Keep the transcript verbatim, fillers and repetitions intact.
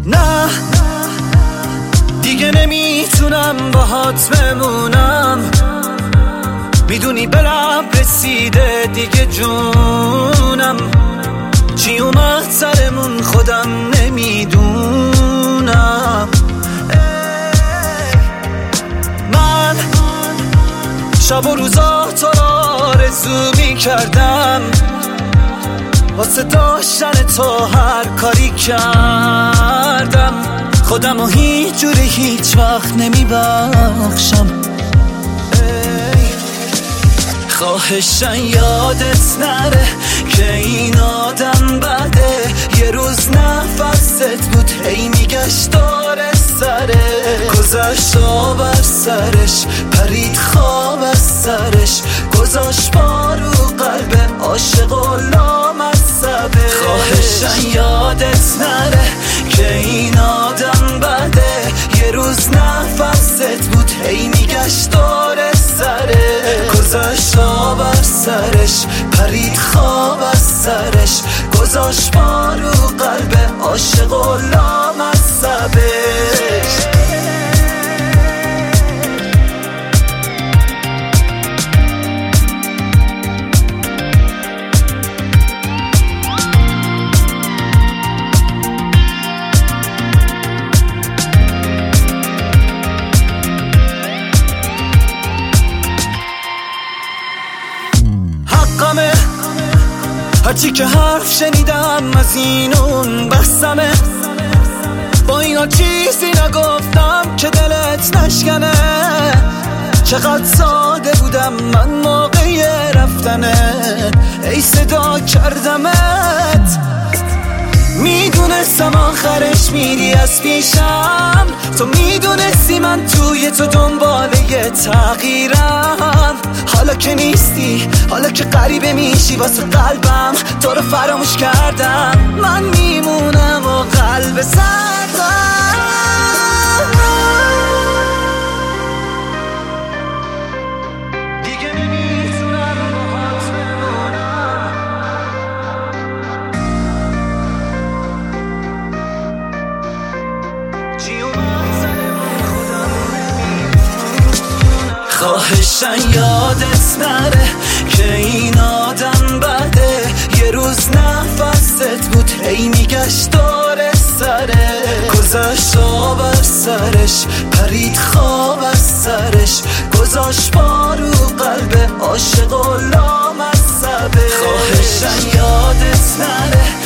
نه دیگه نمیتونم باهات بمونم، میدونی به لب رسیده دیگه جونم، چی اومد سرمون خودم نمیدونم. من شب و روزا تو را آرزو میکردم، واسه داشتن تو هر کاری کردم، خودم و هیچ جوری هیچ وقت نمیبخشم. خواهشن یادت نره که این آدم بده، یه روز نفست بود هی میگشت داره سره، گذشت آب از سرش پرید خواب از سرش، گذاشت بارو قلب عاشق و لامصبه. خواهشن یادت نره که این آدم بده، یه روز نفست بود هی میگشت داره سره، گذاشت آب از سرش پرید خواب از سرش، گذاشت بارو قلب عاشق و لامصبش. حقمه هرچی که حرف شنیدم از این اون بسمه، با اینا چیزی نگفتم که دلت نشکنه، چقدر ساده بودم من موقع رفتنت، ای صدا کردمت، میدونستم آخرش میری از پیشم، تو میدونستی من توی تو دنبال یه تغییرم، حالا که نیستی، حالا که غریبه میشی واسه قلبم، تو رو فراموش کردم، من میمونم و قلب سردم. دیگه نمیتونم باهات بمونم، چی اومد سرمون خودم نمیدونم. خواهشن یادت نره که این آدم بده، یه روز نفست بود هی میگشت داره سره، گذاشت آب از سرش پرید خواب از سرش، گذاشت بارو قلب عاشق و لامصبه. خواهشن یادت نره